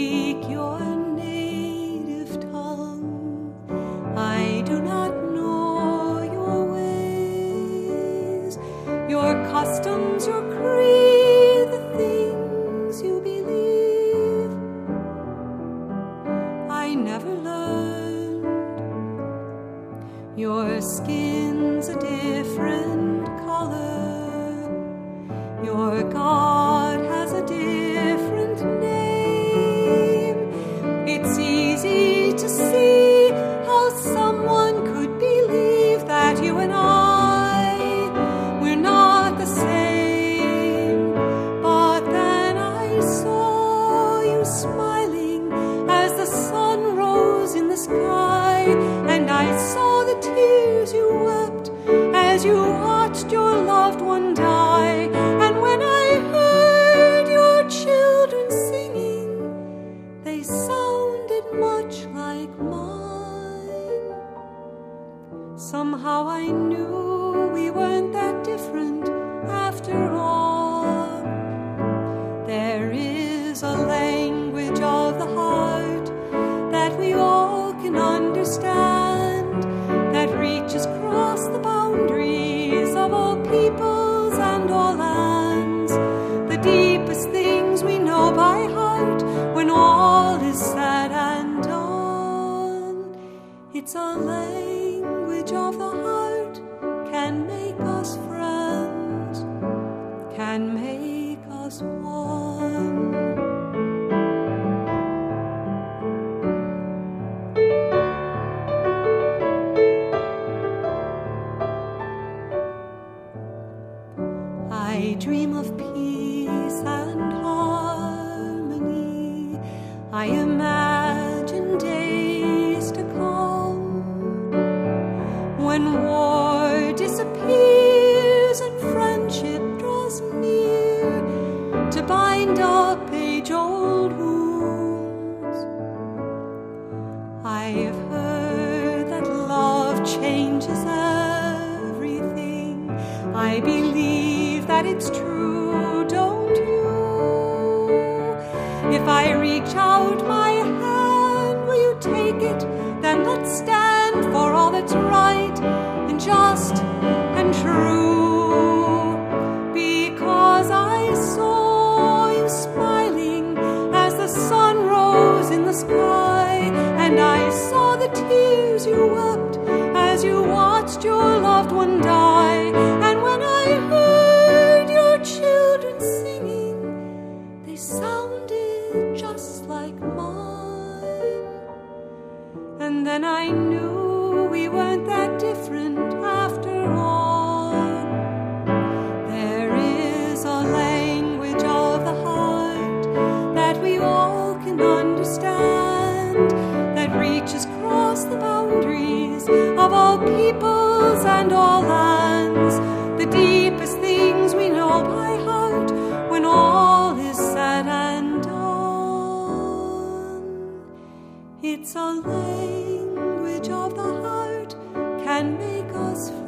speak your native tongue. I do not know your ways, your customs, your creed, the things you believe. I never learned. Your skin's a different color. Your God has a different name. It's easy to see how someone could believe that you and we're not the same. But then I saw you smiling as the sun rose in the sky, and I saw the tears you wept as you watched your loved one die. And when I heard your children singing, they sounded much like mine. Somehow I knew we weren't that different after all. There is a language of the heart that we all can understand, that reaches across the boundaries of all peoples and all lands. The deepest things we know by heart when all is said and done. It's a language of the heart, can make us friends, can make us one. I dream of peace and harmony. I imagine days to come when war disappears and friendship draws near to bind up age-old wounds. I've heard that love changes everything. I believe that it's true, don't you? If I reach out my hand, will you take it? Then let's stand for all that's right and just and true. Because I saw you smiling as the sun rose in the sky, and I saw the tears you wept as you watched your loved one die. And when I heard your children singing, they sounded just like mine. And then I knew we weren't that different after all. There is a language of the heart that we all can understand, that reaches across the boundaries of all peoples and all lands. The deepest things we know by heart when all is said and done. It's a language of the heart, can make us free.